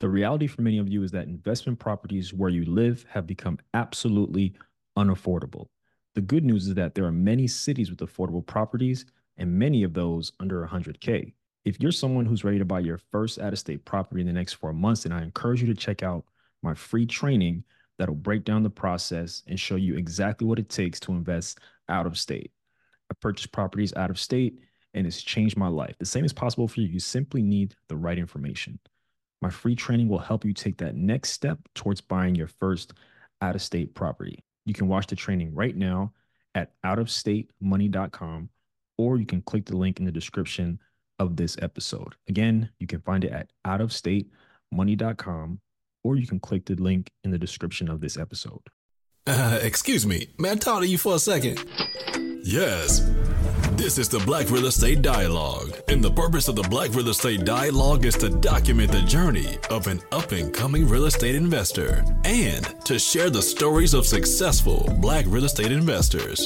The reality for many of you is that investment properties where you live have become absolutely unaffordable. The good news is that there are many cities with affordable properties and many of those under 100K. If you're someone who's ready to buy your first out of state property in the next 4 months, then I encourage you to check out my free training that'll break down the process and show you exactly what it takes to invest out of state. I purchased properties out of state and it's changed my life. The same is possible for you. You simply need the right information. My free training will help you take that next step towards buying your first out of state property. You can watch the training right now at outofstatemoney.com, or you can click the link in the description of this episode. Again, you can find it at outofstatemoney.com, or you can click the link in the description of this episode. Excuse me, may I talk to you for a second? Yes. This is the Black Real Estate Dialogue, and the purpose of the Black Real Estate Dialogue is to document the journey of an up-and-coming real estate investor and to share the stories of successful Black real estate investors.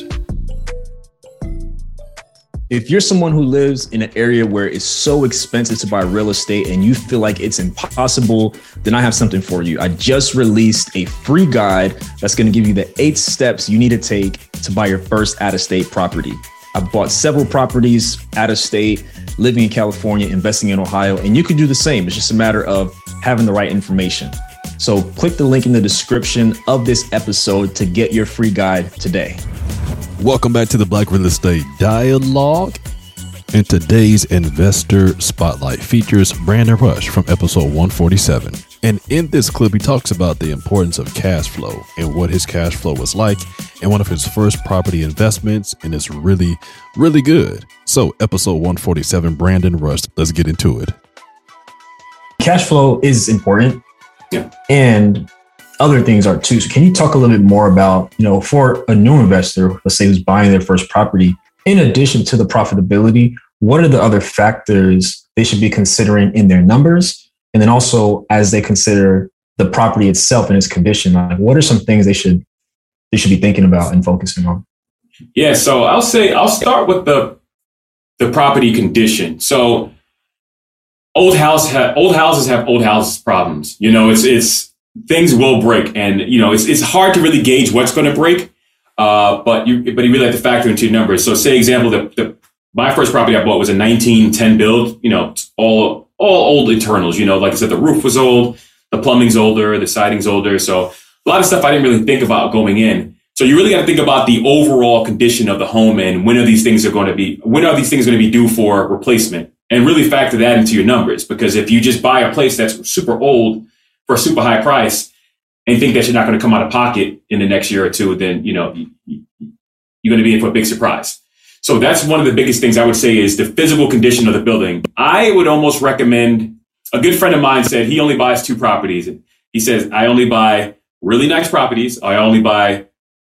If you're someone who lives in an area where it's so expensive to buy real estate and you feel like it's impossible, then I have something for you. I just released a free guide that's going to give you the 8 steps you need to take to buy your first out-of-state property. I bought several properties out of state, living in California, investing in Ohio, and you can do the same. It's just a matter of having the right information. So click the link in the description of this episode to get your free guide today. Welcome back to the Black Real Estate Dialogue. And today's Investor Spotlight features Brandon Rush from episode 147. And in this clip, he talks about the importance of cash flow and what his cash flow was like in one of his first property investments. And it's really, really good. So episode 147, Brandon Rush, let's get into it. Cash flow is important. Yeah. And other things are too. So can you talk a little bit more about, for a new investor, let's say who's buying their first property, in addition to the profitability, what are the other factors they should be considering in their numbers? And then also as they consider the property itself and its condition, like what are some things they should be thinking about and focusing on? Yeah, so I'll start with the property condition. So old houses have old houses problems. It's things will break, and it's hard to really gauge what's going to break. But you really have to factor into your numbers. So say example, my first property I bought was a 1910 build, all old internals, like I said, the roof was old, the plumbing's older, the siding's older. So a lot of stuff I didn't really think about going in. So you really got to think about the overall condition of the home and when are these things going to be due for replacement, and really factor that into your numbers. Because if you just buy a place that's super old for a super high price and think that you're not going to come out of pocket in the next year or two, then, you're going to be in for a big surprise. So that's one of the biggest things I would say is the physical condition of the building. I would almost recommend, a good friend of mine said he only buys 2 properties. He says, I only buy really nice properties. I only buy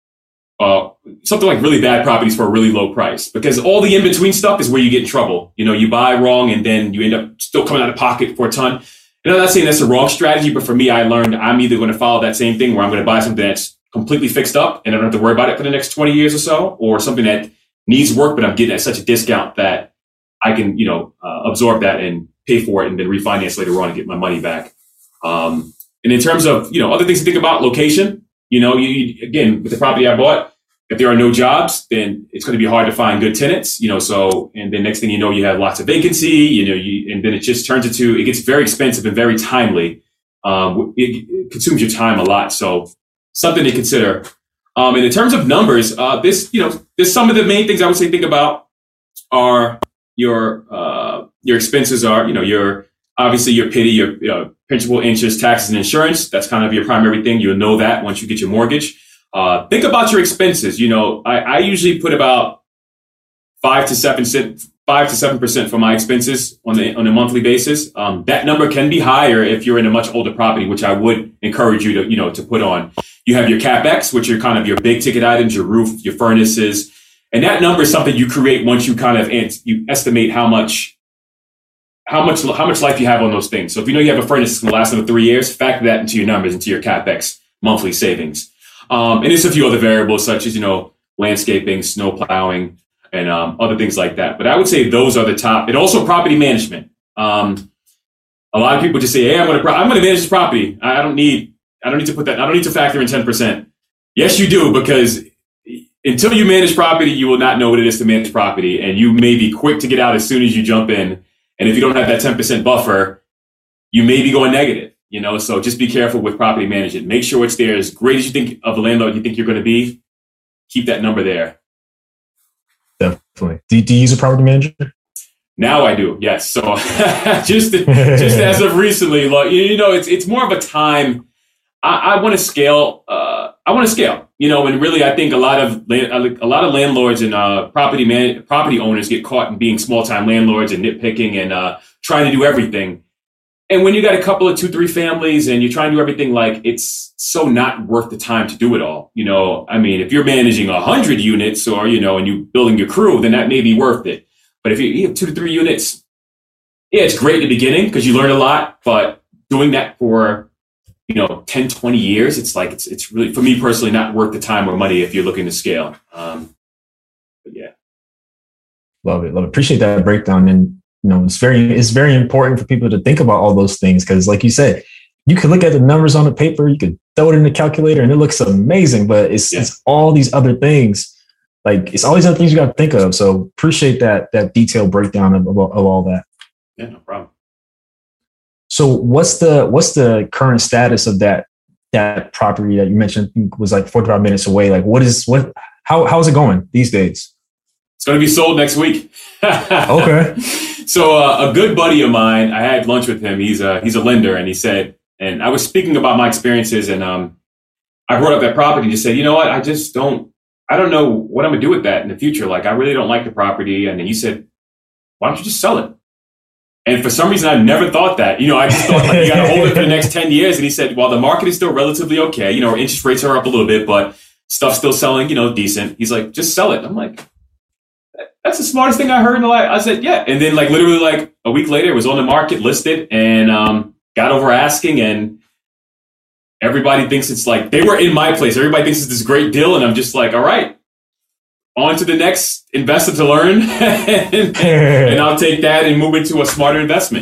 something like really bad properties for a really low price, because all the in-between stuff is where you get in trouble. You buy wrong and then you end up still coming out of pocket for a ton. I'm not saying that's the wrong strategy, but for me, I learned I'm either going to follow that same thing where I'm going to buy something that's completely fixed up and I don't have to worry about it for the next 20 years or so, or something that needs work, but I'm getting at such a discount that I can, absorb that and pay for it and then refinance later on and get my money back. And in terms of, other things to think about, location, again, with the property I bought, if there are no jobs, then it's going to be hard to find good tenants, and then next thing you know, you have lots of vacancy, and then it just turns it gets very expensive and very timely. It consumes your time a lot. So something to consider. And in terms of numbers, there's some of the main things I would say think about are your expenses are, your obviously your PITI, your principal, interest, taxes, and insurance. That's kind of your primary thing. You'll know that once you get your mortgage. Think about your expenses. I usually put about 5 to 7% for my expenses on a monthly basis. That number can be higher if you're in a much older property, which I would encourage you to put on. You have your CapEx, which are kind of your big ticket items, your roof, your furnaces, and that number is something you create once you kind of you estimate how much life you have on those things. So if you know you have a furnace that's going to last another 3 years, factor that into your numbers, into your CapEx monthly savings. And there's a few other variables such as, landscaping, snow plowing, and other things like that. But I would say those are the top. And also property management. A lot of people just say, "Hey, I'm going to manage this property. I don't need to put that. I don't need to factor in 10%." Yes, you do, because until you manage property, you will not know what it is to manage property, and you may be quick to get out as soon as you jump in. And if you don't have that 10% buffer, you may be going negative. So just be careful with property management. Make sure it's there. As great as you think of a landlord you think you're going to be, keep that number there. Definitely. Do you use a property manager? Now I do, yes. So just as of recently, it's more of a time. I want to scale. And really, I think a lot of landlords and property owners get caught in being small time landlords and nitpicking and trying to do everything. And when you got a couple of 2-3 families and you're trying to do everything, like, it's so not worth the time to do it all. If you're managing 100 units or, and you're building your crew, then that may be worth it. But if you have 2 to 3 units, yeah, it's great in the beginning because you learn a lot, but doing that for, 10, 20 years, it's like, it's really, for me personally, not worth the time or money if you're looking to scale. But yeah. Love it. Appreciate that breakdown. And, it's very important for people to think about all those things because, like you said, you could look at the numbers on the paper, you could throw it in the calculator, and it looks amazing. But it's all these other things. Like, it's all these other things you got to think of. So appreciate that detailed breakdown of all that. Yeah, no problem. So what's the current status of that property that you mentioned was like 45 minutes away? Like, how's it going these days? It's going to be sold next week. Okay. So a good buddy of mine, I had lunch with him. He's a lender, and he said, and I was speaking about my experiences, and I brought up that property and just said, you know what, I don't know what I'm gonna do with that in the future. Like, I really don't like the property. And then he said, why don't you just sell it? And for some reason, I never thought that. I just thought, like, you got to hold it for the next 10 years. And he said, well, the market is still relatively okay. Interest rates are up a little bit, but stuff's still selling, decent. He's like, just sell it. I'm like, that's the smartest thing I heard in the life. I said, yeah. And then, like, literally, like, a week later, it was on the market, listed, and got over asking. And everybody thinks it's like, they were in my place. Everybody thinks it's this great deal. And I'm just like, all right, on to the next investor to learn. and I'll take that and move into a smarter investment,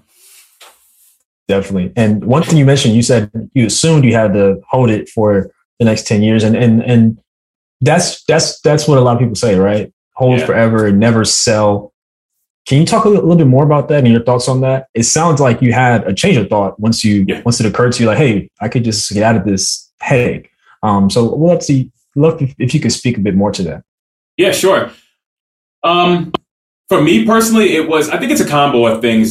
Definitely. And one thing you mentioned, you said you assumed you had to hold it for the next 10 years. And that's what a lot of people say, right? Hold forever and never sell. Can you talk a little bit more about that and your thoughts on that? It sounds like you had a change of thought once it occurred to you, like, hey, I could just get out of this headache. So let's see. Look, if you could speak a bit more to that. Yeah, sure. For me personally, I think it's a combo of things.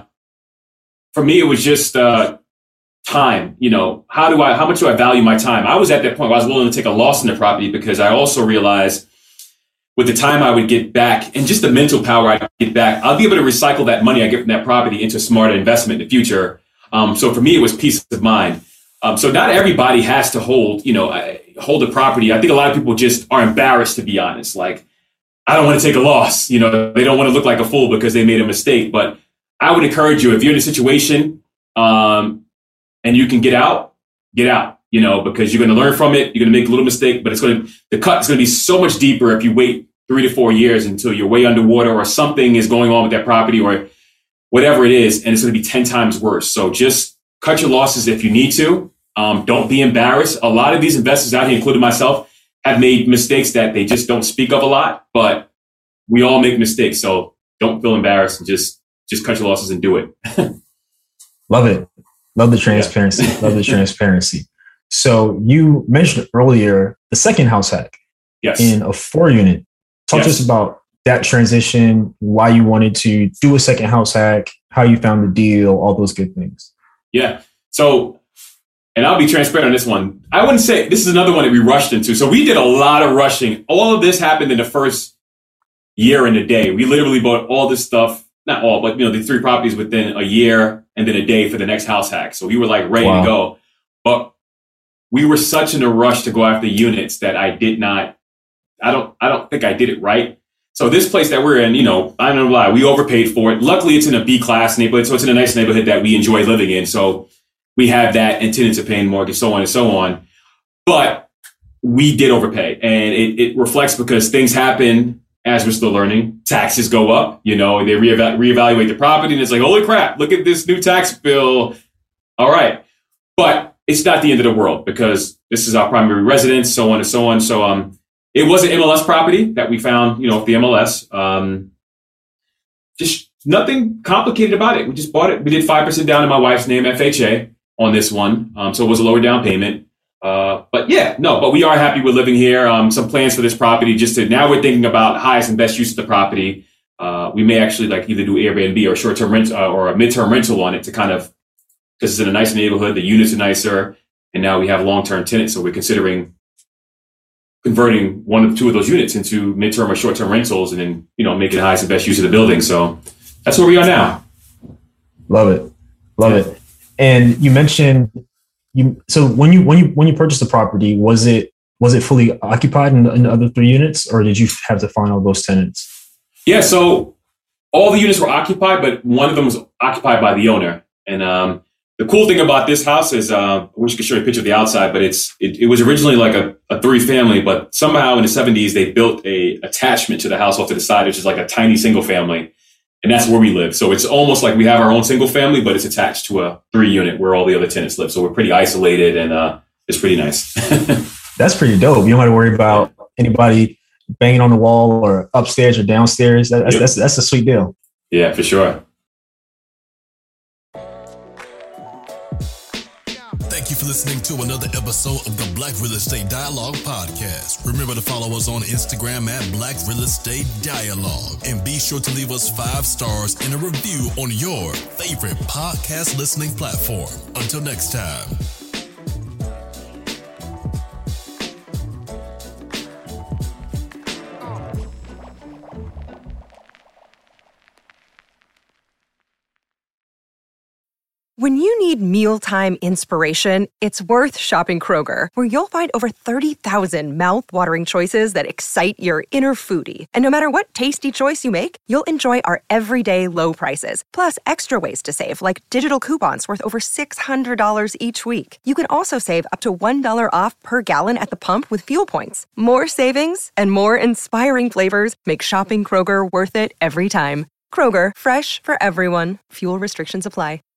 For me, it was just time. How much do I value my time? I was at that point where I was willing to take a loss in the property because I also realized with the time I would get back and just the mental power I get back, I'll be able to recycle that money I get from that property into smarter investment in the future. So for me, it was peace of mind. So not everybody has to hold a property. I think a lot of people just are embarrassed, to be honest. Like, I don't want to take a loss. They don't want to look like a fool because they made a mistake. But I would encourage you, if you're in a situation and you can get out, because you're going to learn from it. You're going to make a little mistake, but the cut is going to be so much deeper if you wait 3 to 4 years until you're way underwater or something is going on with that property or whatever it is. And it's going to be 10 times worse. So just cut your losses if you need to. Don't be embarrassed. A lot of these investors out here, including myself, have made mistakes that they just don't speak of a lot, but we all make mistakes. So don't feel embarrassed and just cut your losses and do it. Love it. Love the transparency. Yeah. Love the transparency. So you mentioned earlier the second house hack in a 4 unit. Talk to us about that transition, why you wanted to do a second house hack, how you found the deal, all those good things. Yeah. So, and I'll be transparent on this one. I wouldn't say this is another one that we rushed into. So we did a lot of rushing. All of this happened in the first year and a day. We literally bought all this stuff, not all, but the 3 properties within a year and then a day for the next house hack. So we were like ready to go. But we were such in a rush to go after units that I don't think I did it right. So this place that we're in, I don't know why, we overpaid for it. Luckily, it's in a B-class neighborhood, so it's in a nice neighborhood that we enjoy living in. So we have that, and tenants are paying mortgage, so on and so on. But we did overpay, and it reflects because things happen. as we're still learning, taxes go up. They reevaluate the property, and it's like, holy crap, look at this new tax bill. All right. But it's not the end of the world because this is our primary residence, so on and so on. So it was an MLS property that we found, the MLS. Just nothing complicated about it. We just bought it. We did 5% down in my wife's name, FHA, on this one. So it was a lower down payment. But we are happy with living here. Some plans for this property now we're thinking about highest and best use of the property. We may actually either do Airbnb or short-term rent or a midterm rental on it to because it's in a nice neighborhood. The units are nicer. And now we have long-term tenants. So we're considering converting one or two of those units into midterm or short-term rentals and then, making the highest and best use of the building. So that's where we are now. Love it. And you mentioned so when you purchased the property, was it fully occupied in the other 3 units, or did you have to find all those tenants? Yeah, so all the units were occupied, but one of them was occupied by the owner. And the cool thing about this house is, I wish I could show you a picture of the outside, but it was originally like a 3-family, but somehow in the 70s they built a attachment to the house off to the side, which is like a tiny single family. And that's where we live. So it's almost like we have our own single family, but it's attached to a 3-unit where all the other tenants live. So we're pretty isolated, and it's pretty nice. That's pretty dope. You don't have to worry about anybody banging on the wall or upstairs or downstairs. That's a sweet deal. Yeah, for sure. Thank you for listening to another episode of the Black Real Estate Dialogue Podcast. Remember to follow us on Instagram at Black Real Estate Dialogue. And be sure to leave us 5 stars and a review on your favorite podcast listening platform. Until next time. When you need mealtime inspiration, it's worth shopping Kroger, where you'll find over 30,000 mouth-watering choices that excite your inner foodie. And no matter what tasty choice you make, you'll enjoy our everyday low prices, plus extra ways to save, like digital coupons worth over $600 each week. You can also save up to $1 off per gallon at the pump with fuel points. More savings and more inspiring flavors make shopping Kroger worth it every time. Kroger, fresh for everyone. Fuel restrictions apply.